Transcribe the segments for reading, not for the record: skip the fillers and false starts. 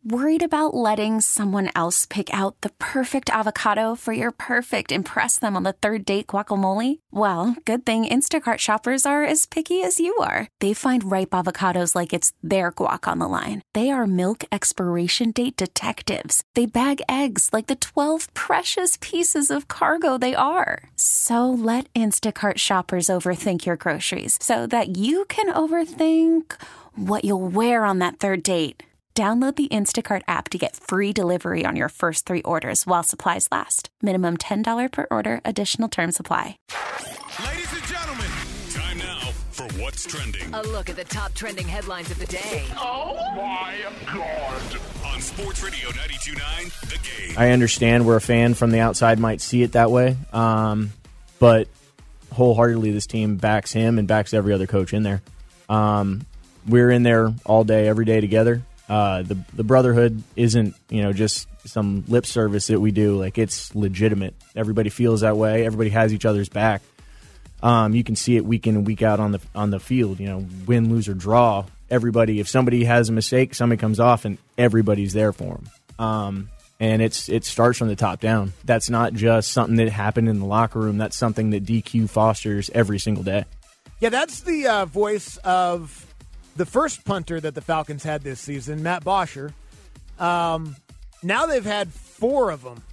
Worried about letting someone else pick out the perfect avocado for your perfect impress them on the third date guacamole? Well, good thing Instacart shoppers are as picky as you are. They find ripe avocados like it's their guac on the line. They are milk expiration date detectives. They bag eggs like the 12 precious pieces of cargo they are. So let Instacart shoppers overthink your groceries so that you can overthink what you'll wear on that third date. Download the Instacart app to get free delivery on your first 3 orders while supplies last. Minimum $10 per order. Additional terms apply. Ladies and gentlemen, time now for What's Trending. A look at the top trending headlines of the day. Oh, my God. On Sports Radio 92.9, The Game. I understand where a fan from the outside might see it that way, but wholeheartedly this team backs him and backs every other coach in there. We're in there all day, every day together. The brotherhood isn't, just some lip service that we do. Like, it's legitimate. Everybody feels that way. Everybody has each other's back. You can see it week in and week out on the field. Win, lose, or draw. Everybody, if somebody has a mistake, somebody comes off, and everybody's there for them. And it starts from the top down. That's not just something that happened in the locker room. That's something that DQ fosters every single day. Yeah, that's the voice of the first punter that the Falcons had this season, Matt Bosher. Now they've had 4 of them.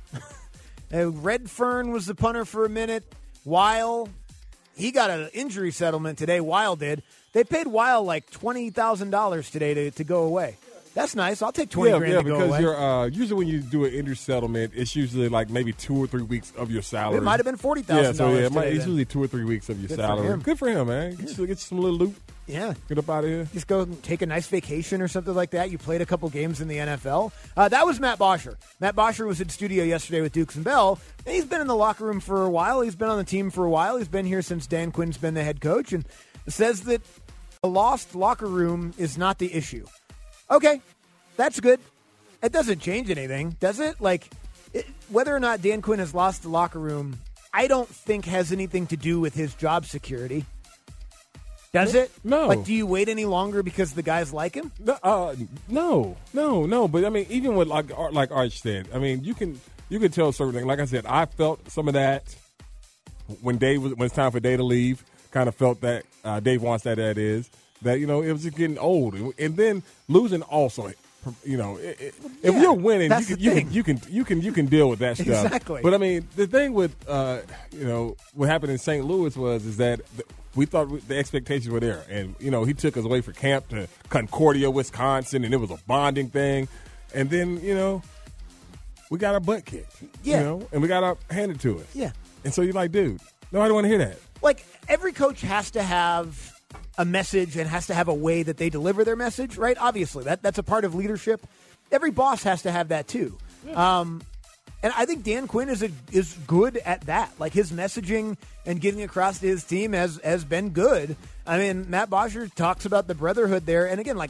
Redfern was the punter for a minute. Weil, he got an injury settlement today. Weil did. They paid Weil like $20,000 today to go away. That's nice. I'll take $20,000 to go away. Yeah, because you're usually when you do an injury settlement, it's usually like maybe 2 or 3 weeks of your salary. It might have been $40,000. Yeah, so today, it's usually 2 or 3 weeks of your salary. Good for him, man. Get some little loot. Yeah. Get up out of here. Just go take a nice vacation or something like that. You played a couple games in the NFL. That was Matt Bosher. Matt Bosher was in studio yesterday with Dukes and Bell. And he's been in the locker room for a while. He's been on the team for a while. He's been here since Dan Quinn's been the head coach, and says that a lost locker room is not the issue. Okay, that's good. It doesn't change anything, does it? Whether or not Dan Quinn has lost the locker room, I don't think has anything to do with his job security. Does it? No. Do you wait any longer because the guys like him? No. But I mean, even with like Arch said, I mean, you can tell certain things. Like I said, I felt some of that when it's time for Dave to leave. Kind of felt that Dave wants that is that it was just getting old, and then losing also. If you're winning, you can deal with that stuff. Exactly. But I mean, the thing with what happened in St. Louis is that we thought the expectations were there, and he took us away for camp to Concordia, Wisconsin, and it was a bonding thing, and then we got our butt kicked, and we got our handed to us, and so you're like, dude, no, I don't want to hear that. Every coach has to have a message and has to have a way that they deliver their message, right? Obviously, that's a part of leadership. Every boss has to have that too. Yeah. And I think Dan Quinn is good at that. His messaging and getting across to his team has been good. I mean, Matt Bosher talks about the brotherhood there. And again,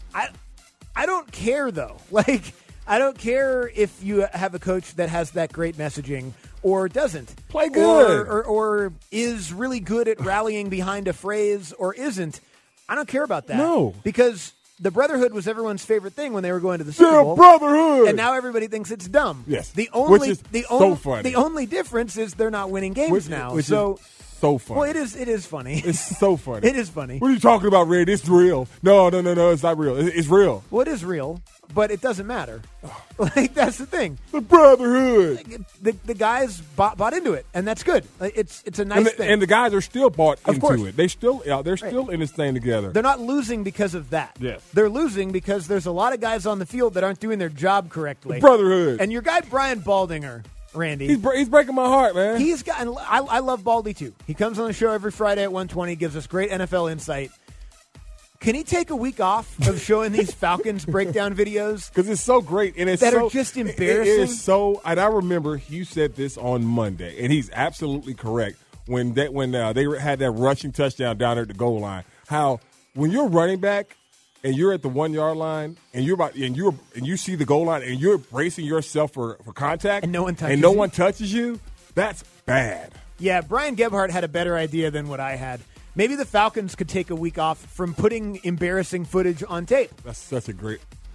I don't care though. I don't care if you have a coach that has that great messaging or doesn't. Play good. Or is really good at rallying behind a phrase or isn't. I don't care about that. No. Because the brotherhood was everyone's favorite thing when they were going to the Super Bowl. Brotherhood. And now everybody thinks it's dumb. Yes. Which is so funny. The only difference is they're not winning games now. Which is so funny. Well, it is funny. It's so funny. It is funny. What are you talking about, Red? It's real. No, it's not real. It's real. Well, it is real, but it doesn't matter. That's the thing. The brotherhood. The guys bought into it, and that's good. It's a nice thing. And the guys are still bought of course. into it. They're still in this thing together. They're not losing because of that. Yes. They're losing because there's a lot of guys on the field that aren't doing their job correctly. The brotherhood. And your guy Brian Baldinger, Randy. He's breaking my heart, man. He's got. And I love Baldy too. He comes on the show every Friday at 1:20, gives us great NFL insight. Can he take a week off of showing these Falcons breakdown videos? Because it's so great, and it's are just embarrassing. It is so. And I remember you said this on Monday, and he's absolutely correct. When they had that rushing touchdown down there at the goal line, how when you're running back and you're at the 1 yard line and you see the goal line and you're bracing yourself for contact and no one touches you, that's bad. Yeah, Brian Gebhardt had a better idea than what I had. Maybe the Falcons could take a week off from putting embarrassing footage on tape. That's such a great.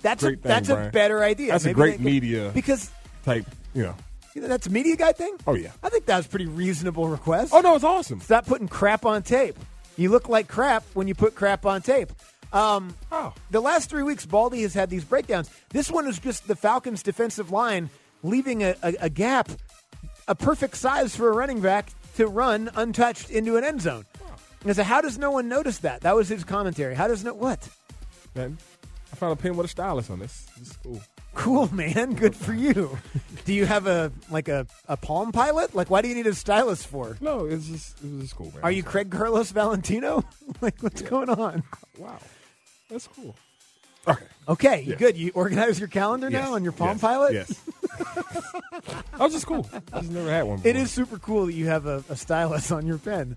That's Great a thing, better idea. That's Maybe a great they- media because type, you know. that's a media guy thing. Oh, yeah. I think that was a pretty reasonable request. Oh, no, it's awesome. Stop putting crap on tape. You look like crap when you put crap on tape. The last 3 weeks, Baldy has had these breakdowns. This one is just the Falcons' defensive line leaving a gap, a perfect size for a running back to run untouched into an end zone. And I said, how does no one notice that? That was his commentary. How does what? Man, I found a pen with a stylus on this. This is cool. Cool, man. Good for you. Do you have a Palm Pilot? Like, why do you need a stylus for? No, it was just cool, man. Are you Craig Carlos Valentino? Like, what's going on? Wow. That's cool. Okay. Okay, Yeah. good. You organize your calendar now on your Palm Pilot? Yes. That was just cool. I just never had one before. It is super cool that you have a stylus on your pen.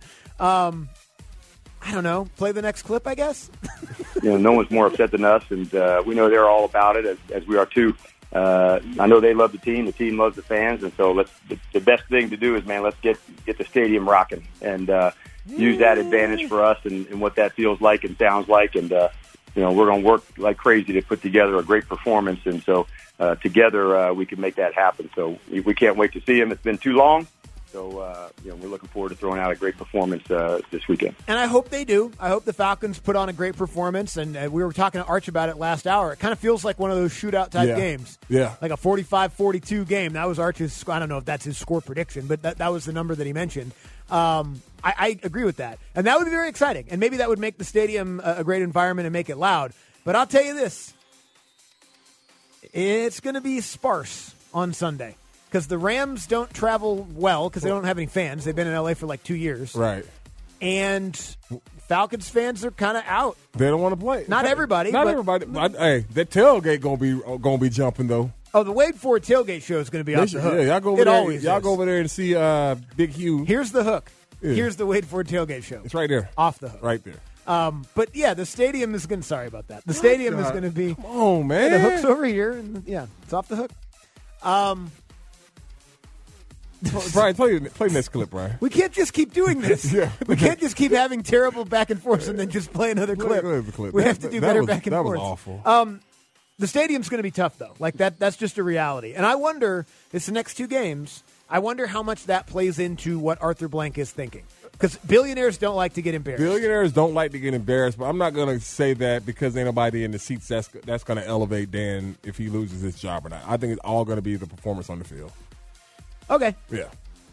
I don't know. Play the next clip, I guess? No one's more upset than us, and we know they're all about it, as we are too. I know they love the team loves the fans, and so the best thing to do is, man, let's get the stadium rocking and use that advantage for us and what that feels like and sounds like, and we're going to work like crazy to put together a great performance, and so together we can make that happen. So we can't wait to see them. It's been too long. So, we're looking forward to throwing out a great performance this weekend. And I hope they do. I hope the Falcons put on a great performance. And we were talking to Arch about it last hour. It kind of feels like one of those shootout-type games. Yeah. Like a 45-42 game. That was Arch's – I don't know if that's his score prediction, but that was the number that he mentioned. I agree with that. And that would be very exciting. And maybe that would make the stadium a great environment and make it loud. But I'll tell you this. It's going to be sparse on Sunday. Because the Rams don't travel well because they don't have any fans. They've been in L.A. for like 2 years. Right. And Falcons fans are kind of out. They don't want to play. Not everybody. Not but, everybody. Hey, that tailgate gonna be jumping though. Oh, the Wade Ford tailgate show is going to be off the hook. Yeah, y'all go over it there. Always y'all is. go over there and see Big Hugh. Here's the hook. Yeah. Here's the Wade Ford tailgate show. It's right there. Off the hook. Right there. But yeah, the stadium is going. Sorry about that. The stadium is going to be. Come on, man. The hook's over here, and it's off the hook. Brian, play this clip, Brian. We can't just keep doing this. Yeah. We can't just keep having terrible back and forth and then just play another clip. We have to do better back and forth. That was awful. The stadium's going to be tough, though. Like that's just a reality. And I wonder, it's the next two games, I wonder how much that plays into what Arthur Blank is thinking. Because billionaires don't like to get embarrassed. Billionaires don't like to get embarrassed, but I'm not going to say that because ain't nobody in the seats that's going to elevate Dan if he loses his job or not. I think it's all going to be the performance on the field. Okay. Yeah.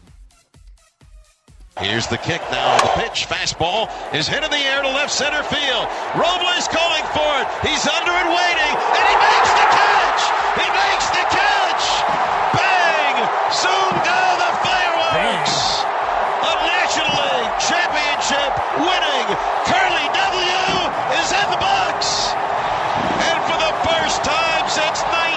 Here's the kick now. The pitch, fastball is hit in the air to left center field. Robles calling for it. He's under and waiting, and he makes the catch. He makes the catch. Bang! Soon go the fireworks. A National League championship winning Curly W is in the box. And for the first time since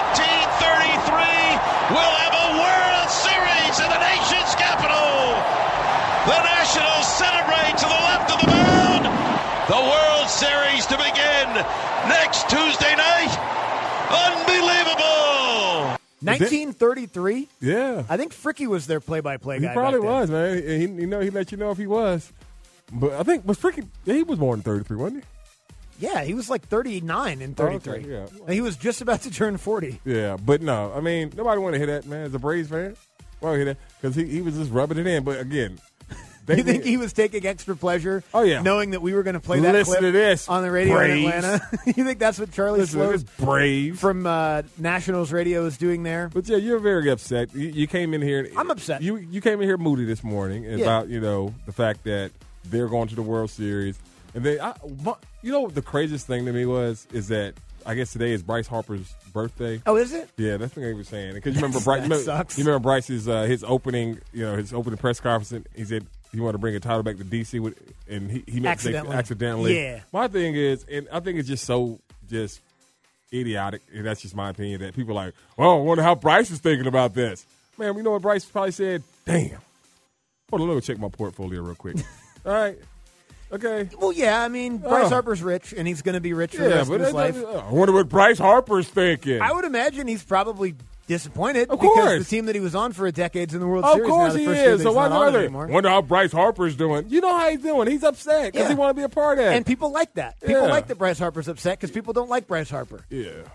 1933, we'll have a World Series in the nation's capital. The Nationals celebrate to the left of the mound. The World Series to begin next Tuesday night. Unbelievable. 1933? Yeah. I think Fricky was their play-by-play guy. He probably back then. was, man. He let you know if he was. But I think was Fricky. He was born in 33, wasn't he? Yeah, he was like 39 in 33. Okay, yeah. And he was just about to turn 40. Yeah, but no. I mean, nobody want to hear that, man. As a Braves fan, why would hear that? Because he was just rubbing it in. But again, You think he was taking extra pleasure? Oh, yeah. Knowing that we were going to play that Listen clip to this, on the radio Braves. in Atlanta? You think that's what Charlie Listen to Slows this, Braves. from Nationals radio is doing there? But yeah, you're very upset. You came in here. I'm upset. You came in here moody this morning about the fact that they're going to the World Series, and the craziest thing to me is that I guess today is Bryce Harper's birthday. Oh, is it? Yeah, that's what he was saying. Because you remember Bryce? That sucks. You remember Bryce's his opening press conference? And he said he wanted to bring a title back to DC and he made accidentally. Yeah. My thing is, and I think it's just so idiotic, and that's just my opinion, that people are like, well, I wonder how Bryce is thinking about this. Man, you know what Bryce probably said? Damn. Hold on, let me check my portfolio real quick. All right. Okay. Well, yeah, I mean, Bryce Harper's rich, and he's going to be rich for the rest of his life. I wonder what Bryce Harper's thinking. I would imagine he's probably disappointed Of because course. the team that he was on for a decade's in the World Of Series. course now, the he first year is. that So he's why not on not? anymore. Wonder how Bryce Harper's doing. You know how he's doing. He's upset because Yeah. he want to be a part of it. And people like that. People Yeah. like that Bryce Harper's upset because people don't like Bryce Harper. Yeah. Yeah.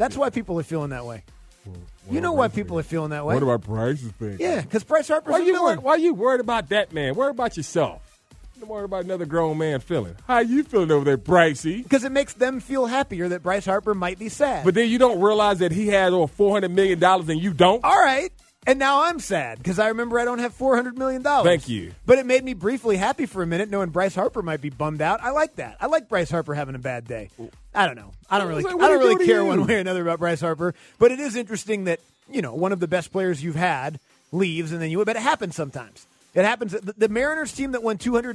That's why people are feeling that way. You know why people are feeling that way. What about Bryce's thing? Yeah, because Bryce Harper's a villain. Why are you worried about that, man? Worry about yourself. Don't worry about another grown man feeling. How you feeling over there, Brycey? Because it makes them feel happier that Bryce Harper might be sad. But then you don't realize that he has over $400 million and you don't? All right. And now I'm sad because I remember I don't have $400 million. Thank you. But it made me briefly happy for a minute knowing Bryce Harper might be bummed out. I like that. I like Bryce Harper having a bad day. I don't know. I don't really care one way or another about Bryce Harper. But it is interesting that, one of the best players you've had leaves, and then but it happens sometimes. It happens. The Mariners team that won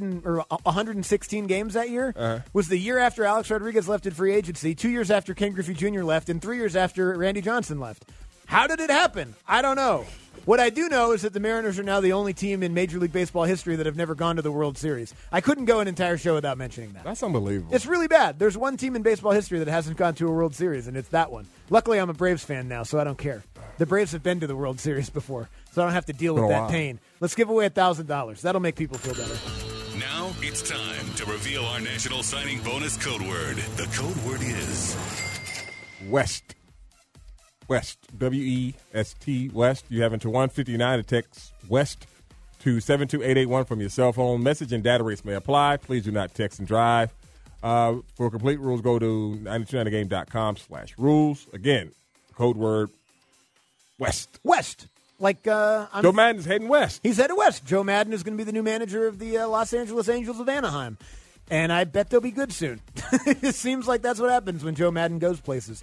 116 games that year was the year after Alex Rodriguez left in free agency, 2 years after Ken Griffey Jr. left, and 3 years after Randy Johnson left. How did it happen? I don't know. What I do know is that the Mariners are now the only team in Major League Baseball history that have never gone to the World Series. I couldn't go an entire show without mentioning that. That's unbelievable. It's really bad. There's one team in baseball history that hasn't gone to a World Series, and it's that one. Luckily, I'm a Braves fan now, so I don't care. The Braves have been to the World Series before, so I don't have to deal with that pain. Let's give away $1,000. That'll make people feel better. Now it's time to reveal our national signing bonus code word. The code word is West. West, W-E-S-T, West. You have until 1:59 to text West to 72881 from your cell phone. Message and data rates may apply. Please do not text and drive. For complete rules, go to 929thegame.com/rules. Again, code word West. West. Joe Madden's heading west. He's headed west. Joe Madden is going to be the new manager of the Los Angeles Angels of Anaheim. And I bet they'll be good soon. It seems like that's what happens when Joe Madden goes places.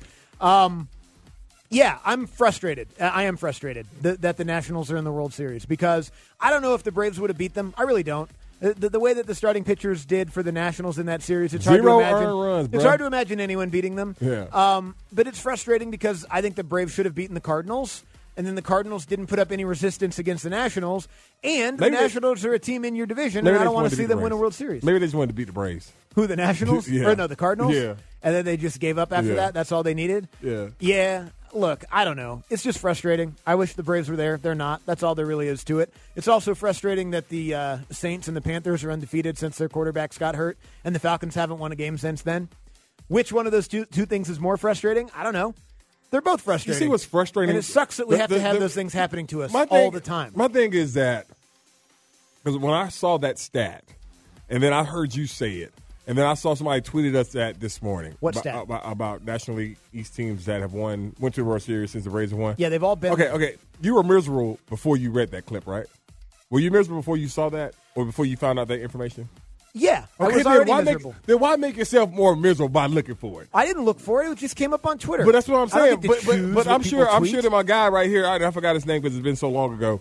Yeah, I'm frustrated. I am frustrated that the Nationals are in the World Series because I don't know if the Braves would have beat them. I really don't. The way that the starting pitchers did for the Nationals in that series, it's hard to imagine. Runs, it's hard to imagine anyone beating them. Yeah. But it's frustrating because I think the Braves should have beaten the Cardinals, and then the Cardinals didn't put up any resistance against the Nationals, and the Nationals are a team in your division, and I don't want to see them win a World Series. Maybe they just wanted to beat the Braves. Who, the Nationals? Yeah. Or no, the Cardinals? Yeah. And then they just gave up after that? That's all they needed? Yeah. Yeah. Look, I don't know. It's just frustrating. I wish the Braves were there. They're not. That's all there really is to it. It's also frustrating that the Saints and the Panthers are undefeated since their quarterbacks got hurt, and the Falcons haven't won a game since then. Which one of those two things is more frustrating? I don't know. They're both frustrating. You see what's frustrating? And it sucks that we have to have those things happening to us all the time. My thing is that, because when I saw that stat, and then I heard you say it, and then I saw somebody tweeted us that this morning. What stat? About National League East teams that have went to the World Series since the Braves have won. Yeah, they've all been. Okay. You were miserable before you read that clip, right? Were you miserable before you saw that, or before you found out that information? Yeah, okay, I was already miserable. Then why make yourself more miserable by looking for it? I didn't look for it. It just came up on Twitter. But that's what I'm saying. But I'm sure tweet. that my guy right here, I forgot his name because it's been so long ago.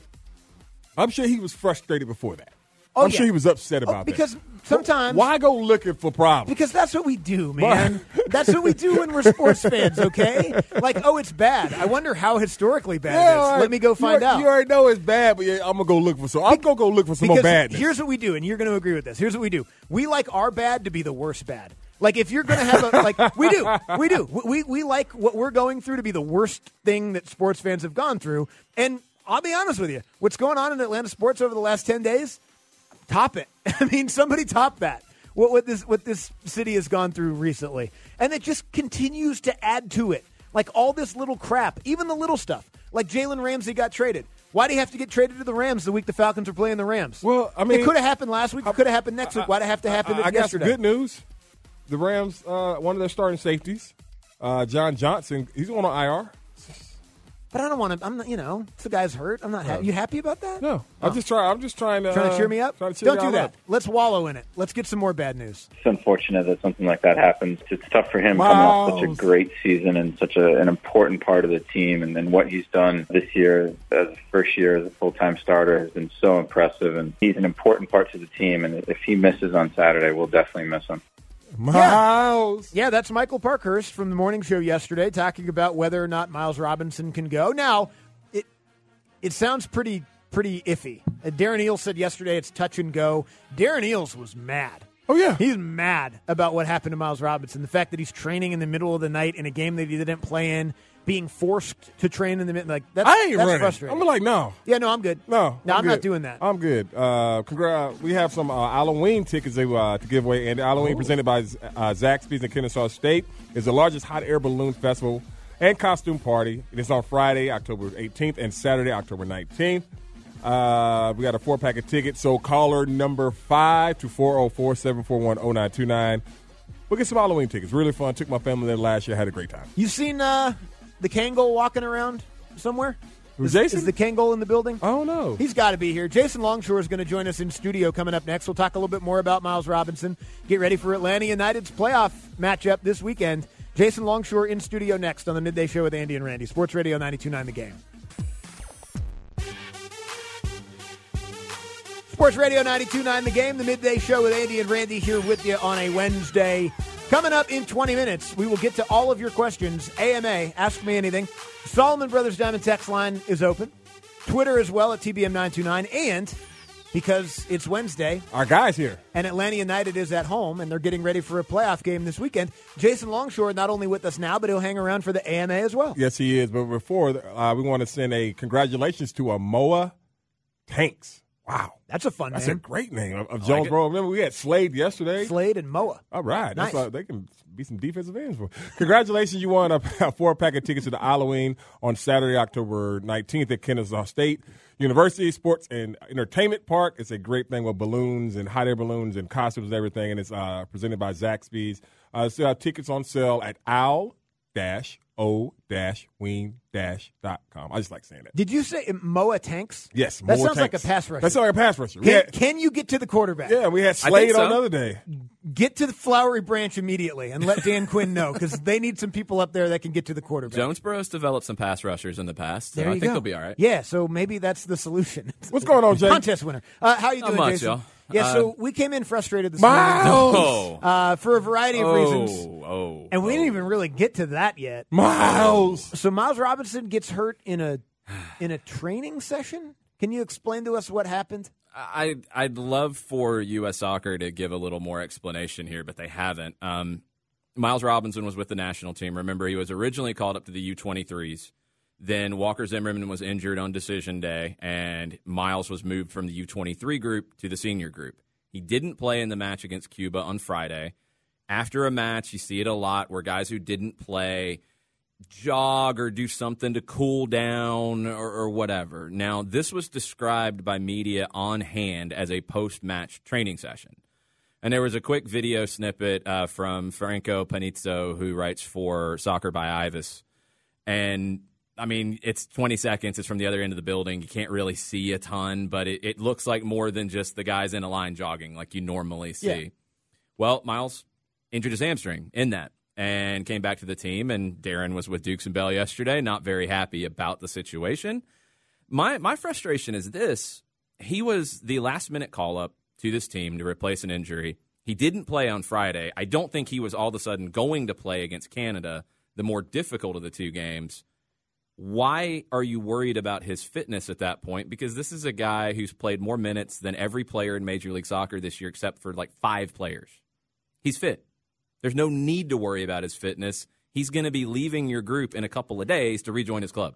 I'm sure he was frustrated before that. I'm sure he was upset about that. Because sometimes. Why go looking for problems? Because that's what we do, man. That's what we do when we're sports fans, okay? Like, it's bad. I wonder how historically bad it is. Right. Let me go find out. You already know it's bad, but I'm going to go look for some. I'm going to go look for some more badness. Here's what we do, and you're going to agree with this. Here's what we do. We like our bad to be the worst bad. Like, if you're going to have we do. We like what we're going through to be the worst thing that sports fans have gone through. And I'll be honest with you. What's going on in Atlanta sports over the last 10 days? Top it. I mean, somebody top that. What this city has gone through recently. And it just continues to add to it. Like all this little crap, even the little stuff. Like Jalen Ramsey got traded. Why do you have to get traded to the Rams the week the Falcons are playing the Rams? Well, I mean, it could have happened last week. It could have happened next week. Why did it have to happen yesterday? I got some good news. The Rams, one of their starting safeties, John Johnson, he's on IR. But I don't want to. I'm not. If the guy's hurt, I'm not happy. You happy about that? No, I'm just trying to trying to cheer me up. Don't do that. Up. Let's wallow in it. Let's get some more bad news. It's unfortunate that something like that happens. It's tough for him coming off such a great season and such an important part of the team. And then what he's done this year, as a first year as a full-time starter, has been so impressive. And he's an important part to the team. And if he misses on Saturday, we'll definitely miss him. Miles. Yeah, that's Michael Parkhurst from the morning show yesterday talking about whether or not Miles Robinson can go. Now, it sounds pretty iffy. Darren Eales said yesterday it's touch and go. Darren Eales was mad. Oh, yeah. He's mad about what happened to Miles Robinson. The fact that he's training in the middle of the night in a game that he didn't play in, being forced to train in the middle. Like, that's frustrating. I'm like, no. Yeah, no, I'm good. No, I'm not doing that. I'm good. We have some Halloween tickets to give away. And Halloween presented by Zaxby's in Kennesaw State is the largest hot air balloon festival and costume party. It is on Friday, October 18th, and Saturday, October 19th. We got a 4-pack of tickets, so caller number 5 to 404-741-0929. We'll get some Halloween tickets. Really fun. Took my family there last year. Had a great time. You seen the Kangol walking around somewhere? Jason? Is the Kangol in the building? Oh, no. He's got to be here. Jason Longshore is going to join us in studio coming up next. We'll talk a little bit more about Miles Robinson. Get ready for Atlanta United's playoff matchup this weekend. Jason Longshore in studio next on the Midday Show with Andy and Randy. Sports Radio 92.9 The Game. Sports Radio 92.9 The Game, the Midday Show with Andy and Randy here with you on a Wednesday. Coming up in 20 minutes, we will get to all of your questions. AMA, Ask Me Anything. Solomon Brothers Diamond text line is open. Twitter as well at TBM929. And because it's Wednesday, our guy's here. And Atlanta United is at home, and they're getting ready for a playoff game this weekend. Jason Longshore not only with us now, but he'll hang around for the AMA as well. Yes, he is. But before, we want to send a congratulations to Moa Tanks. Wow. That's a fun name. That's a great name of Jonesboro. Remember, we had Slade yesterday. Slade and Moa. All right. Nice. That's they can be some defensive ends for. Congratulations. You won a 4-pack of tickets to the Halloween on Saturday, October 19th at Kennesaw State University Sports and Entertainment Park. It's a great thing with balloons and hot air balloons and costumes and everything, and it's presented by Zaxby's. Still have tickets on sale at owl-o-ween-.com. I just like saying that. Did you say Moa Tanks? Yes, That Moa sounds like a Tanks. pass rusher. That sounds like a pass rusher. Can you get to the quarterback? Yeah, we had Slade on the other day. Get to the Flowery Branch immediately and let Dan Quinn know because they need some people up there that can get to the quarterback. Jonesboro's developed some pass rushers in the past, so There you I think go. they'll be all right. Yeah, so maybe that's the solution. What's going on, Jay? Contest winner. How you doing, Not much, Jason? y'all. Yeah, so we came in frustrated this Miles! morning for a variety of reasons. And we didn't even really get to that yet. Miles! So Miles Robinson gets hurt in a training session? Can you explain to us what happened? I'd love for U.S. Soccer to give a little more explanation here, but they haven't. Miles Robinson was with the national team. Remember, he was originally called up to the U23s. Then Walker Zimmerman was injured on decision day, and Miles was moved from the U23 group to the senior group. He didn't play in the match against Cuba on Friday. After a match, you see it a lot where guys who didn't play jog or do something to cool down or whatever. Now, this was described by media on hand as a post-match training session. And there was a quick video snippet from Franco Panizzo, who writes for Soccer by Ivis. And I mean, it's 20 seconds. It's from the other end of the building. You can't really see a ton, but it looks like more than just the guys in a line jogging like you normally see. Yeah. Well, Miles injured his hamstring in that and came back to the team, and Darren was with Dukes and Bell yesterday, not very happy about the situation. My frustration is this. He was the last-minute call-up to this team to replace an injury. He didn't play on Friday. I don't think he was all of a sudden going to play against Canada, the more difficult of the two games. Why are you worried about his fitness at that point? Because this is a guy who's played more minutes than every player in Major League Soccer this year except for like 5 players. He's fit. There's no need to worry about his fitness. He's going to be leaving your group in a couple of days to rejoin his club.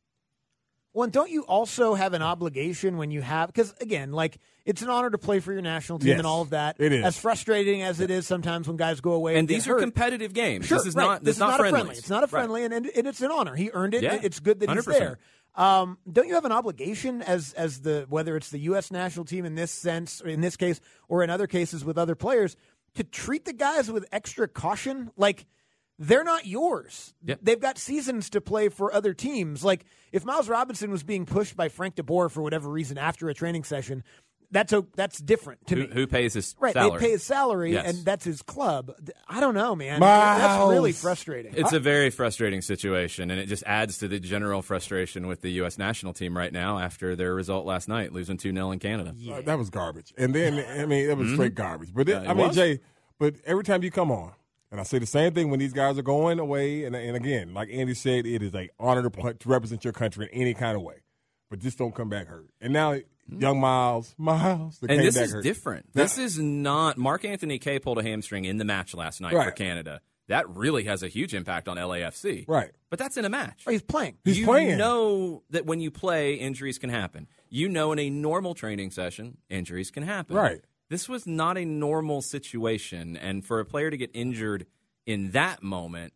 Well, and don't you also have an obligation when you have – because, again, like it's an honor to play for your national team and all of that. It is. As frustrating as it is sometimes when guys go away and these are competitive games. Sure, this is right. not a friendly. friendlies. It's not a friendly, and it's an honor. He earned it. Yeah. It's good that 100%. he's there. Don't you have an obligation as the whether it's the U.S. national team in this sense, or in this case, or in other cases with other players, to treat the guys with extra caution? Like, they're not yours. Yep. They've got seasons to play for other teams. Like, if Miles Robinson was being pushed by Frank DeBoer for whatever reason after a training session, that's different to me. Who pays his salary? salary? They pay his salary, Yes. and that's his club. I don't know, man. Miles. That's really frustrating. It's a very frustrating situation, and it just adds to the general frustration with the U.S. national team right now after their result last night, losing 2-0 in Canada. That was garbage. And then, I mean, that was straight garbage. But, Jay, but every time you come on, and I say the same thing when these guys are going away, and again, like Andy said, it is an honor to represent your country in any kind of way. But just don't come back hurt. And now young Miles, and came this back is hurt. different. This is not – Mark Anthony Kaye pulled a hamstring in the match last night for Canada. That really has a huge impact on LAFC. Right. But that's in a match. Oh, he's playing. He's playing. You know that when you play, injuries can happen. You know in a normal training session, injuries can happen. Right. This was not a normal situation, and for a player to get injured in that moment,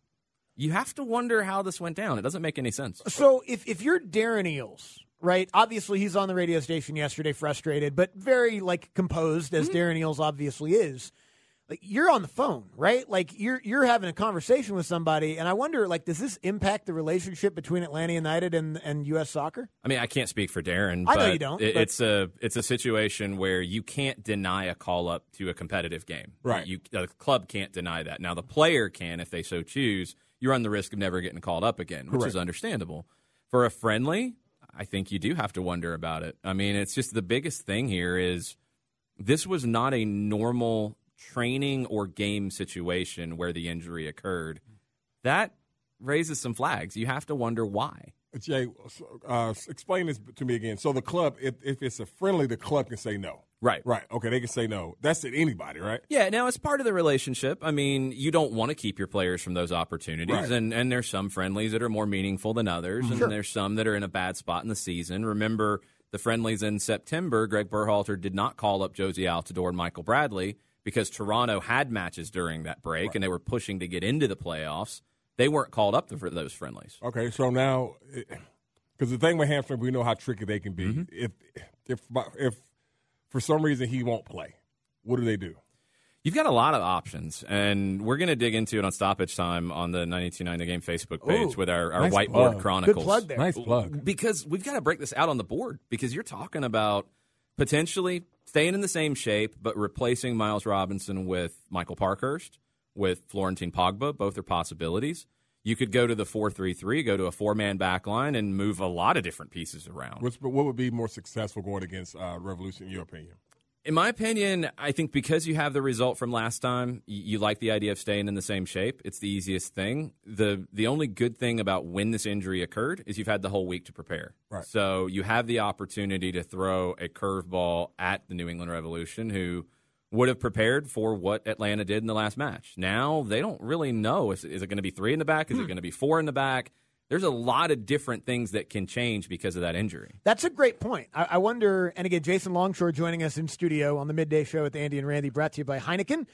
you have to wonder how this went down. It doesn't make any sense. So if you're Darren Eales, right, obviously he's on the radio station yesterday frustrated, but very, composed, as Darren Eales obviously is. You're on the phone, right? You're having a conversation with somebody, and I wonder, does this impact the relationship between Atlanta United and U.S. Soccer? I mean, I can't speak for Darren. I but know you don't. It's a situation where you can't deny a call up to a competitive game. Right. The club can't deny that. Now the player can if they so choose. You run the risk of never getting called up again, which is understandable. For a friendly, I think you do have to wonder about it. I mean, it's just the biggest thing here is this was not a normal training or game situation where the injury occurred. That raises some flags. You have to wonder why. Jay, explain this to me again. So the club, if it's a friendly, the club can say no. Right. Right. Okay, they can say no. That's at anybody, right? Yeah, now it's part of the relationship. I mean, you don't want to keep your players from those opportunities, Right. and there's some friendlies that are more meaningful than others, and there's some that are in a bad spot in the season. Remember, the friendlies in September, Greg Berhalter did not call up Josie Altidore and Michael Bradley because Toronto had matches during that break, and they were pushing to get into the playoffs. They weren't called up for those friendlies. Okay, so now, because the thing with hamstring, we know how tricky they can be. If for some reason he won't play, what do they do? You've got a lot of options, and we're going to dig into it on Stoppage Time on the 92.9 The Game Facebook page with our nice Whiteboard plug. Chronicles. Good plug there. Nice plug. Because we've got to break this out on the board, because you're talking about potentially staying in the same shape but replacing Miles Robinson with Michael Parkhurst, with Florentin Pogba. Both are possibilities. You could go to the 4-3-3, go to a four-man back line, and move a lot of different pieces around. What would be more successful going against Revolution, in your opinion? In my opinion, I think because you have the result from last time, you like the idea of staying in the same shape. It's the easiest thing. The only good thing about when this injury occurred is you've had the whole week to prepare. Right. So you have the opportunity to throw a curveball at the New England Revolution, who would have prepared for what Atlanta did in the last match. Now they don't really know. Is it going to be 3 in the back? Is it going to be 4 in the back? There's a lot of different things that can change because of that injury. That's a great point. I wonder, and again, Jason Longshore joining us in studio on the Midday Show with Andy and Randy, brought to you by Heineken,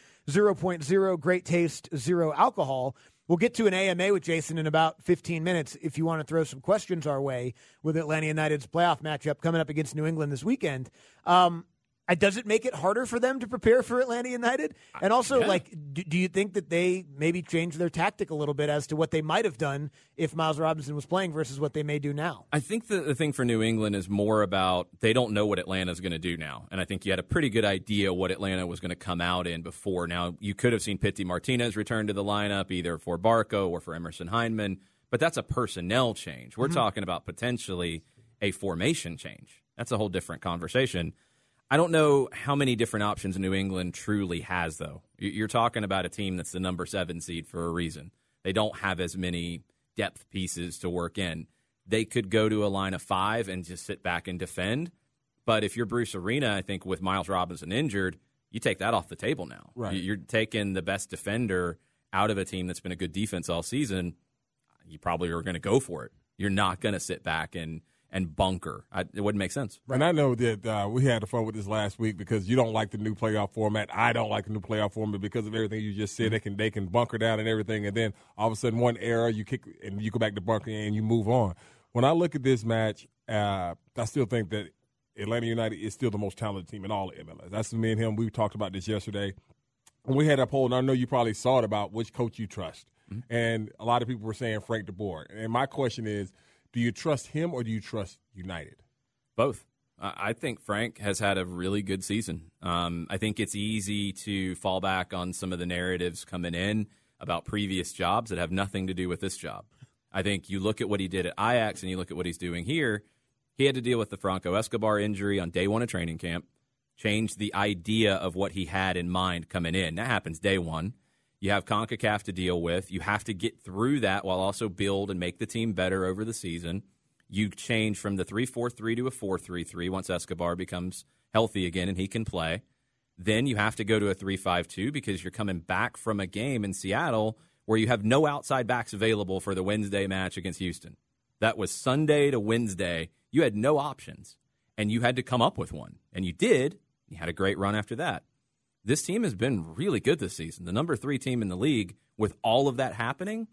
0.0, great taste, zero alcohol. We'll get to an AMA with Jason in about 15 minutes if you want to throw some questions our way with Atlanta United's playoff matchup coming up against New England this weekend. Does it make it harder for them to prepare for Atlanta United? And also, do you think that they maybe change their tactic a little bit as to what they might have done if Miles Robinson was playing versus what they may do now? I think the thing for New England is more about they don't know what Atlanta's going to do now. And I think you had a pretty good idea what Atlanta was going to come out in before. Now, you could have seen Pity Martinez return to the lineup either for Barco or for Emerson Hyndman, but that's a personnel change. We're talking about potentially a formation change. That's a whole different conversation. I don't know how many different options New England truly has, though. You're talking about a team that's the number 7 seed for a reason. They don't have as many depth pieces to work in. They could go to a line of 5 and just sit back and defend. But if you're Bruce Arena, I think with Miles Robinson injured, you take that off the table now. Right. You're taking the best defender out of a team that's been a good defense all season. You probably are going to go for it. You're not going to sit back and bunker. It wouldn't make sense. And I know that we had fun with this last week because you don't like the new playoff format. I don't like the new playoff format because of everything you just said. They can bunker down and everything, and then all of a sudden one error you kick and you go back to bunker and you move on. When I look at this match, I still think that Atlanta United is still the most talented team in all of MLS. That's me and him. We talked about this yesterday. And we had a poll, and I know you probably saw it, about which coach you trust. Mm-hmm. And a lot of people were saying Frank de Boer. And my question is, do you trust him or do you trust United? Both. I think Frank has had a really good season. I think it's easy to fall back on some of the narratives coming in about previous jobs that have nothing to do with this job. I think you look at what he did at Ajax and you look at what he's doing here. He had to deal with the Franco Escobar injury on day 1 of training camp, changed the idea of what he had in mind coming in. That happens day 1. You have CONCACAF to deal with. You have to get through that while also build and make the team better over the season. You change from the 3-4-3 to a 4-3-3 once Escobar becomes healthy again and he can play. Then you have to go to a 3-5-2 because you're coming back from a game in Seattle where you have no outside backs available for the Wednesday match against Houston. That was Sunday to Wednesday. You had no options, and you had to come up with one. And you did. You had a great run after that. This team has been really good this season. The number 3 team in the league, with all of that happening,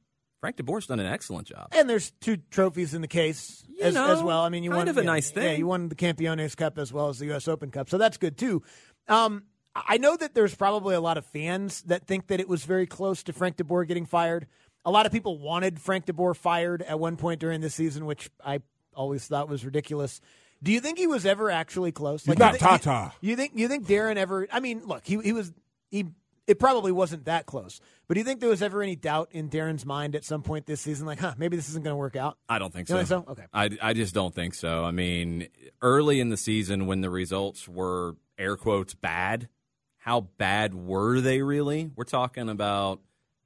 Frank DeBoer's done an excellent job. And there's 2 trophies in the case as well. I mean, you won a nice thing. Yeah, you won the Campeones Cup as well as the U.S. Open Cup, so that's good too. I know that there's probably a lot of fans that think that it was very close to Frank DeBoer getting fired. A lot of people wanted Frank DeBoer fired at one point during this season, which I always thought was ridiculous. Do you think he was ever actually close? He's not Tata. You think Darren ever? I mean, look, he was. It probably wasn't that close. But do you think there was ever any doubt in Darren's mind at some point this season, like, maybe this isn't going to work out? I don't think so. You don't think so? Okay. I just don't think so. I mean, early in the season when the results were, air quotes, bad, how bad were they really? We're talking about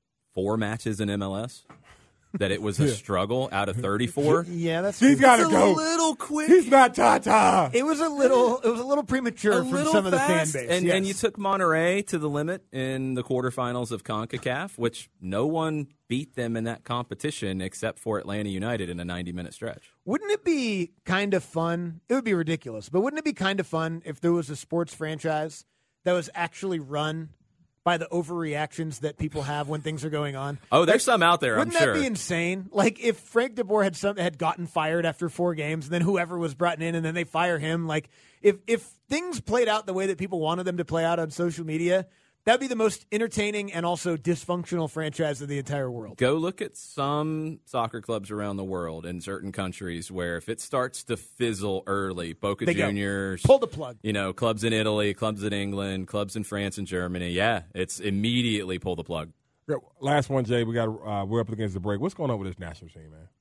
4 matches in MLS. That it was a struggle out of 34. Yeah, that's he's got to go. A little quick. He's not Tata. It was a little premature from some of the fan base. And you took Monterrey to the limit in the quarterfinals of CONCACAF, which no one beat them in that competition except for Atlanta United in a 90-minute stretch. Wouldn't it be kind of fun? It would be ridiculous, but wouldn't it be kind of fun if there was a sports franchise that was actually run by the overreactions that people have when things are going on? Oh, there's some out there, I'm sure. Wouldn't that be insane? Like, if Frank DeBoer had gotten fired after 4 games, and then whoever was brought in, and then they fire him, like, if things played out the way that people wanted them to play out on social media, that'd be the most entertaining and also dysfunctional franchise of the entire world. Go look at some soccer clubs around the world in certain countries where if it starts to fizzle early, Boca Juniors, pull the plug. Clubs in Italy, clubs in England, clubs in France and Germany. Yeah, it's immediately pull the plug. Last one, Jay. We're up against the break. What's going on with this national team, man?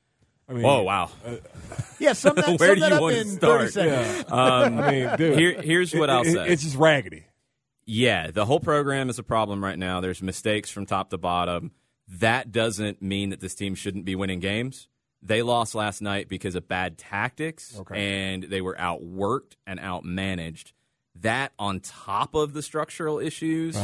I mean, oh, wow. Sum that, where sum do that you up want in to start? 30 seconds. Yeah. I mean, dude, here's what I'll say. It's just raggedy. Yeah, the whole program is a problem right now. There's mistakes from top to bottom. That doesn't mean that this team shouldn't be winning games. They lost last night because of bad tactics, and they were outworked and outmanaged. That on top of the structural issues,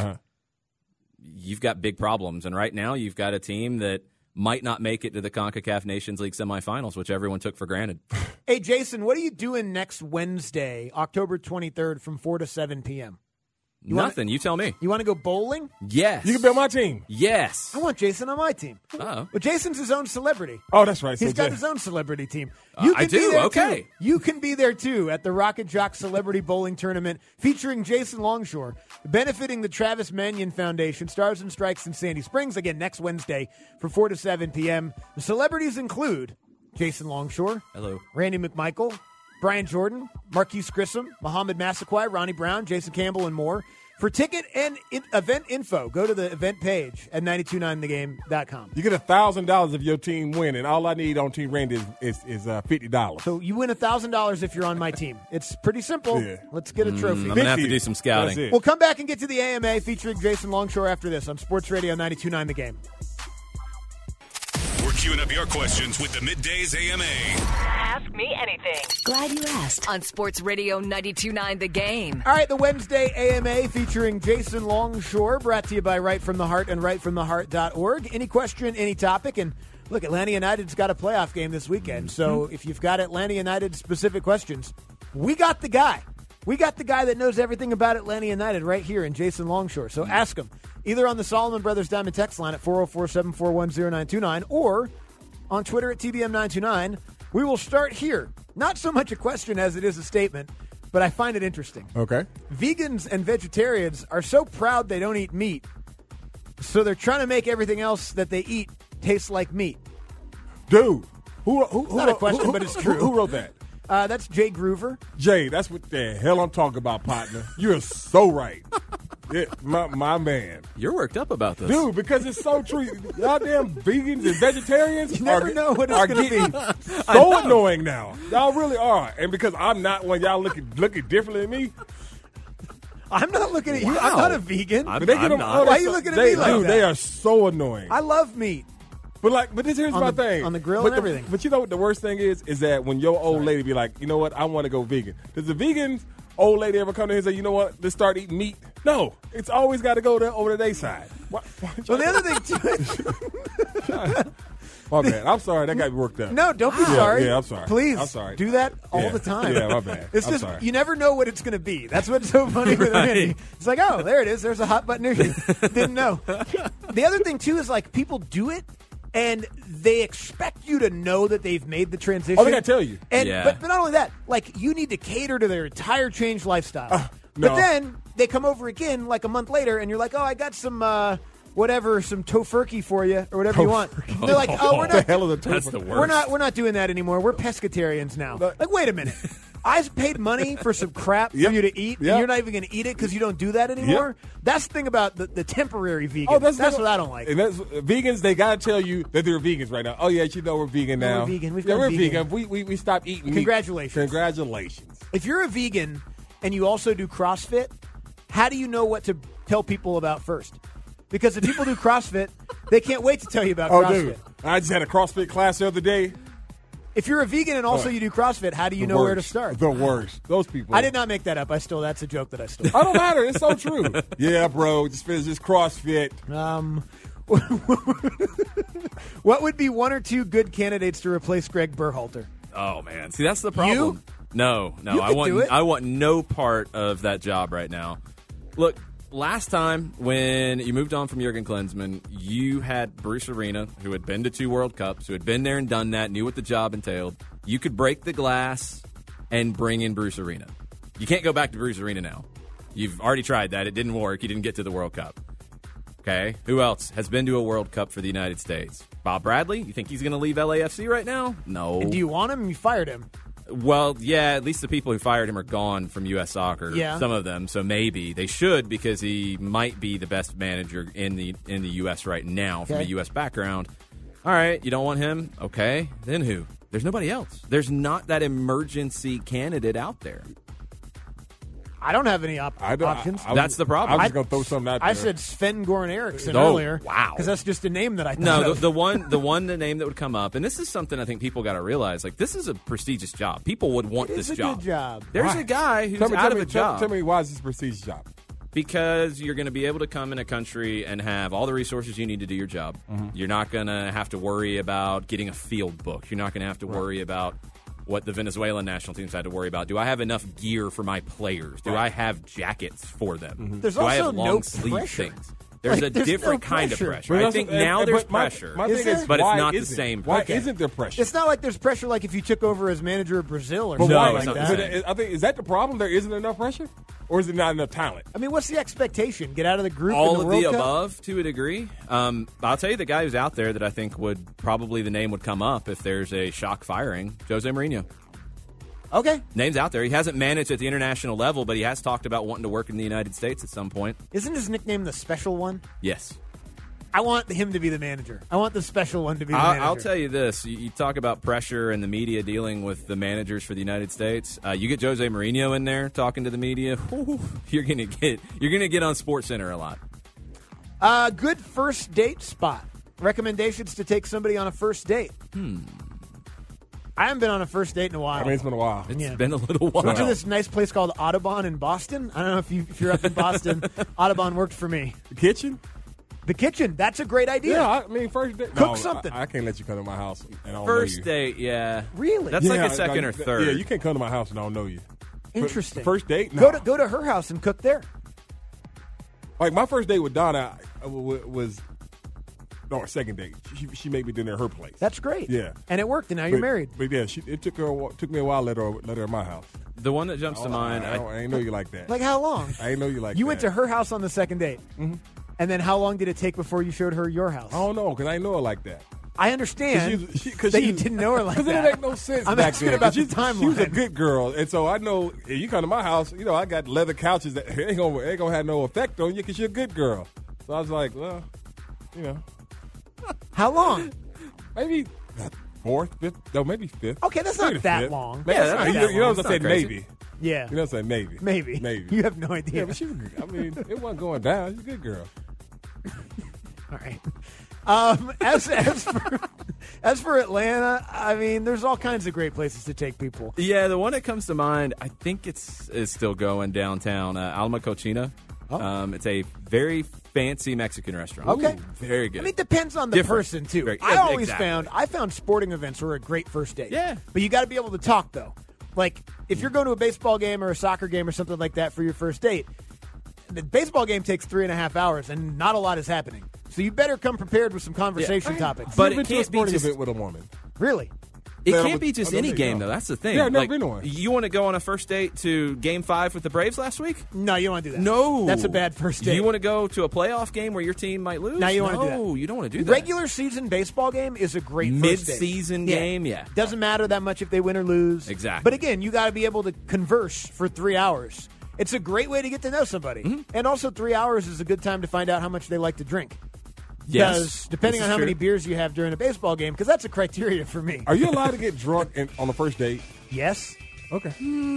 you've got big problems. And right now you've got a team that might not make it to the CONCACAF Nations League semifinals, which everyone took for granted. Hey, Jason, what are you doing next Wednesday, October 23rd from 4 to 7 p.m.? Nothing. You tell me. You want to go bowling? Yes. You can be on my team. Yes. I want Jason on my team. Oh. But Jason's his own celebrity. Oh, that's right. He's got his own celebrity team. You can I do. Be there okay. Too. You can be there too at the Rocket Jock Celebrity Bowling Tournament featuring Jason Longshore, benefiting the Travis Mannion Foundation, Stars and Strikes in Sandy Springs. Again, next Wednesday from 4 to 7 p.m. The celebrities include Jason Longshore. Hello. Randy McMichael, Brian Jordan, Marquise Grissom, Mohamed Massaquoi, Ronnie Brown, Jason Campbell, and more. For ticket and event info, go to the event page at 929thegame.com. You get $1,000 if your team win, and all I need on Team Randy is $50. So you win $1,000 if you're on my team. It's pretty simple. Yeah. Let's get a trophy. I'm going to have to do some scouting. We'll come back and get to the AMA featuring Jason Longshore after this on Sports Radio 92.9 The Game. We're queuing up your questions with the Middays AMA. Ask me anything. Glad you asked. On Sports Radio 92.9 The Game. All right, the Wednesday AMA featuring Jason Longshore, brought to you by Right From The Heart and rightfromtheheart.org. Any question, any topic, and look, Atlanta United's got a playoff game this weekend, so if you've got Atlanta United specific questions, we got the guy. We got the guy that knows everything about Atlanta United right here in Jason Longshore, so ask him. Either on the Solomon Brothers Diamond text line at 404-741-0929 or on Twitter at TBM929. We will start here. Not so much a question as it is a statement, but I find it interesting. Okay. Vegans and vegetarians are so proud they don't eat meat, so they're trying to make everything else that they eat taste like meat. Dude. Not a question, but it's true. Who wrote that? That's Jay Groover. Jay, that's what the hell I'm talking about, partner. You're so right. Yeah, my man. You're worked up about this. Dude, because it's so true. Y'all damn vegans and vegetarians you never know what it's going to be. So annoying now. Y'all really are. And because I'm not one, y'all looking differently than me. I'm not looking at you. Wow. I'm not a vegan. I'm not. Why are you looking at me like dude, that? They are so annoying. I love meat. But here's my thing. On the grill and everything. But you know what the worst thing is that when your old lady be like, you know what, I want to go vegan. Does the vegan old lady ever come to here and say, you know what, let's start eating meat? No. It's always got to go over to their side. Well, the other thing, too. My bad. I'm sorry. That got me worked up. No, don't be sorry. Yeah, I'm sorry. Please. I'm sorry. Do that all the time. Yeah, my bad. It's I'm just, sorry. you never know what it's going to be. That's what's so funny with Randy. It's like, oh, there it is. There's a hot button issue. Didn't know. The other thing, too, is like people do it and they expect you to know that they've made the transition. Oh, they gotta tell you. And Yeah. but not only that, like you need to cater to their entire changed lifestyle. No. But then they come over again like a month later, and you're like, "Oh, I got some some tofurkey for you, or whatever you want." They're like, "Oh, we're the not. hell is a That's the tofurkey? worst. We're not doing that anymore. We're pescatarians now." Like, wait a minute. I paid money for some crap for Yep. you to eat, Yep. and you're not even going to eat it because you don't do that anymore. That's the thing about the temporary vegan. Oh, that's what I don't like. And that's vegans. They gotta tell you that they're vegans right now. Oh yeah, you know we're vegan Yeah, now. we're vegan. We've yeah, gone we're vegan. vegan. We stopped eating meat. Congratulations. Congratulations. If you're a vegan and you also do CrossFit, how do you know what to tell people about first? Because if people do CrossFit, they can't wait to tell you about Oh, CrossFit. dude, I just had a CrossFit class the other day. If you're a vegan and also you do CrossFit, how do you know where to start? The worst. Those people. I did not make that up. That's a joke that I stole. I don't matter. It's so true. Yeah, bro. Just finish this CrossFit. What would be one or two good candidates to replace Greg Berhalter? Oh man, see that's the problem. You? No, You I could want do it. I want no part of that job right now. Look, last time when you moved on from Jurgen Klinsmann, you had Bruce Arena, who had been to 2 World Cups, who had been there and done that, knew what the job entailed. You could break the glass and bring in Bruce Arena. You can't go back to Bruce Arena now. You've already tried that. It didn't work. You didn't get to the World Cup. Okay, who else has been to a World Cup for the United States? Bob Bradley? You think he's going to leave LAFC right now? No. And do you want him? You fired him. Well, yeah, at least the people who fired him are gone from U.S. Soccer. Yeah. Some of them, so maybe they should because he might be the best manager in the U.S. right now from a Okay. U.S. background. All right, you don't want him? Okay, then who? There's nobody else. There's not that emergency candidate out there. I don't have any options. That's the problem. I'm just going to throw something out there. I said Sven Goran Eriksson Oh, earlier. wow. Because that's just a name that I thought No, of. the name that would come up, and this is something I think people got to realize. Like, this is a prestigious job. People would want It this is a job. good job. There's Why? a guy who's Tell me- out tell of me- a job. Tell me why is this a prestigious job? Because you're going to be able to come in a country and have all the resources you need to do your job. You're not going to have to worry about getting a field book. You're not going to have to worry about what the Venezuelan national teams had to worry about. Do I have enough gear for my players? Do I have jackets for them? There's Do I also have no long sleeve pressure. things? There's Like, a there's different no kind pressure. of pressure. But I think now there's pressure, My thing is, but it's why not the isn't- same Why pressure. isn't there pressure? It's not like there's pressure like if you took over as manager of Brazil or But something why? No, like it's not that. the same. I think is that the problem? There isn't enough pressure, or is it not enough talent? I mean, what's the expectation? Get out of the group in all the of World the Cup? above to a degree. I'll tell you the guy who's out there that I think would probably the name would come up if there's a shock firing. Jose Mourinho. Okay. Name's out there. He hasn't managed at the international level, but he has talked about wanting to work in the United States at some point. Isn't his nickname the special one? Yes. I want him to be the manager. I want the special one to be the manager. I'll tell you this. You talk about pressure and the media dealing with the managers for the United States. You get Jose Mourinho in there talking to the media. Whew, you're gonna get on SportsCenter a lot. Good first date spot. Recommendations to take somebody on a first date. I haven't been on a first date in a while. I mean, it's been a while. It's Yeah. been a little while. Went to this nice place called Audubon in Boston. I don't know if you're up in Boston. Audubon worked for me. The kitchen? The kitchen. That's a great idea. Yeah, I mean, first date. Cook No, something. I can't let you come to my house and I don't First know you. date, yeah. Really? That's like a second or third. Yeah, you can't come to my house and I don't know you. Interesting. First date? No. Go to her house and cook there. Like my first date with Donna was no, second date. She made me dinner at her place. That's great. Yeah. And it worked, and now you're married. But yeah, it took me a while to let her at my house. The one that jumps to mind. I ain't know you like that. Like how long? I ain't know you like You that. went to her house on the second date. Mm-hmm. And then how long did it take before you showed her your house? I don't know because I ain't know her like that. I understand Cause that you didn't know her like that. Because it didn't make no sense I'm back asking then. about 'Cause the timeline. She was a good girl, and so I know if you come to my house, I got leather couches that ain't gonna have no effect on you because you're a good girl. So I was like, well, How long? maybe fourth, fifth, no, maybe fifth. Okay, that's not Maybe that fifth. long. Maybe That's that's not not- that you know long. what I said? crazy. Maybe. Yeah. You know what I'm saying? Maybe. Maybe. You have no idea. Yeah, but she was. I mean, it wasn't going down. She's a good girl. All right. As for Atlanta, I mean, there's all kinds of great places to take people. Yeah, the one that comes to mind, I think it's still going downtown. Alma Cochina. It's a very fancy Mexican restaurant. Okay. Ooh, very good. I mean, it depends on the Different. person too. Very- I yeah, always exactly. I found sporting events were a great first date. Yeah. But you got to be able to talk though. Like if you're going to a baseball game or a soccer game or something like that for your first date, the baseball game takes 3.5 hours and not a lot is happening. So you better come prepared with some conversation topics. But You've been to a sporting event with a woman. Really? It can't be just any game, though. That's the thing. Yeah, I've never been to one. You want to go on a first date to Game 5 with the Braves last week? No, you don't want to do that. No. That's a bad first date. You want to go to a playoff game where your team might lose? No, you want to do that. No, you don't want to do that. Regular season baseball game is a great first date. Mid-season game, yeah. Doesn't matter that much if they win or lose. Exactly. But again, you got to be able to converse for 3 hours. It's a great way to get to know somebody. Mm-hmm. And also 3 hours is a good time to find out how much they like to drink. Yes. Because depending This on is how many true. beers you have during a baseball game, because that's a criteria for me. Are you allowed to get drunk on the first date? Yes. Okay.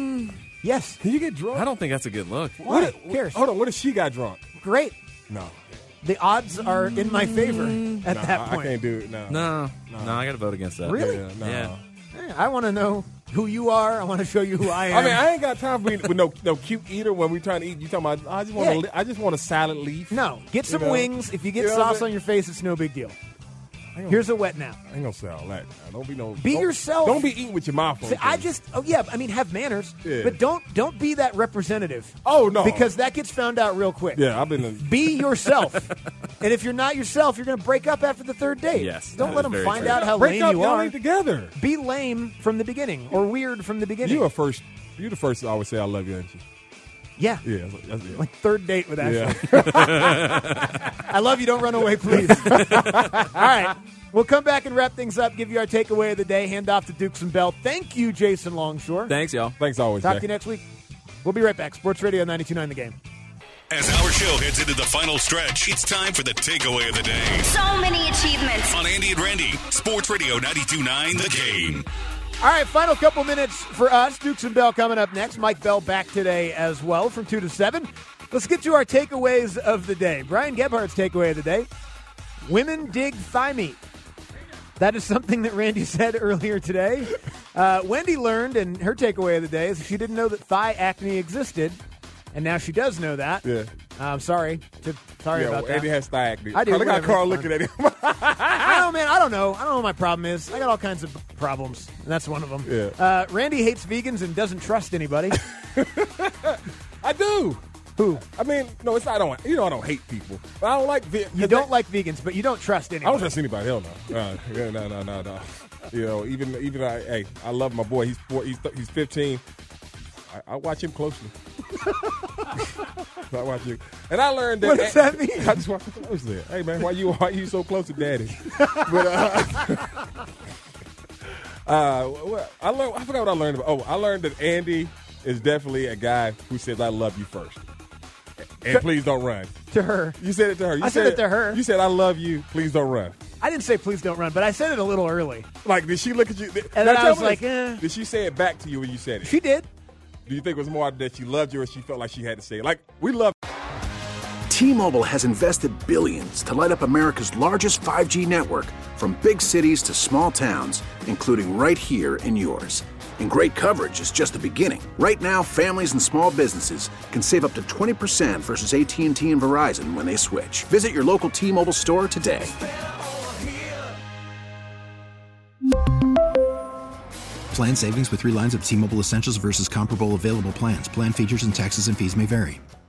Yes. Can you get drunk? I don't think that's a good look. Why? Who cares? Hold on. What if she got drunk? Great. No. The odds are in my favor at that point. I can't do it. No. No, I got to vote against that. Really? Yeah, no. Yeah. Hey, I want to know who you are. I want to show you who I am. I mean, I ain't got time for with no cute eater when we trying to eat. You talking about? I just want a salad leaf. No, get some You know? wings. If you get You know what I'm sauce saying? on your face, it's no big deal. Here's a wet nap. I ain't gonna say all that. Don't be no. Be don't- yourself. Don't be eating with your mouth See, open. I mean, have manners, Yeah. but don't be that representative. Oh no, Because that gets found out real quick. yeah, I've been. Be yourself, and if you're not yourself, you're going to break up after the third date. Yes, don't that let is them very find true. out how break lame up, you y'all are. ain't together. Be lame from the beginning or weird from the beginning. You the first to always say I love you, aren't you? Yeah. Yeah, that's it. Like third date with Ashley. Yeah. I love you. Don't run away, please. All right. We'll come back and wrap things up, give you our takeaway of the day, hand off to Dukes and Bell. Thank you, Jason Longshore. Thanks, y'all. Thanks always. Talk Jack. to you next week. We'll be right back. Sports Radio 92.9 The Game. As our show heads into the final stretch, it's time for the takeaway of the day. So many achievements. On Andy and Randy, Sports Radio 92.9 The Game. All right, final couple minutes for us. Dukes and Bell coming up next. Mike Bell back today as well from 2 to 7. Let's get to our takeaways of the day. Brian Gebhardt's takeaway of the day. Women dig thigh meat. That is something that Randy said earlier today. Wendy learned, and her takeaway of the day is she didn't know that thigh acne existed, and now she does know that. Yeah. I'm sorry. Sorry about that. Andy has thigh acne. I do. Look at Whatever. Carl looking at him. I don't know, man. I don't know what my problem is. I got all kinds of problems, and that's one of them. Yeah. Randy hates vegans and doesn't trust anybody. I do. Who? I mean, no, it's not. I don't hate people. But I don't like. You don't like vegans, but you don't trust anybody. I don't trust anybody. Hell no. No. You know, even I love my boy. He's 15. I watch him closely. I watch him, and I learned that. What does that mean? I just watch him closely. Hey man, why you so close to Daddy? But I forgot what I learned about. Oh, I learned that Andy is definitely a guy who says I love you first. And please don't run. To her. You said it to her. I said it to her. You said, I love you. Please don't run. I didn't say please don't run, but I said it a little early. Like, did she look at you? And then I was like, Did she say it back to you when you said it? She did. Do you think it was more that she loved you or she felt like she had to say it? Like, we love. T-Mobile has invested billions to light up America's largest 5G network, from big cities to small towns, including right here in yours. And great coverage is just the beginning. Right now, families and small businesses can save up to 20% versus AT&T and Verizon when they switch. Visit your local T-Mobile store today. Plan savings with 3 lines of T-Mobile Essentials versus comparable available plans. Plan features and taxes and fees may vary.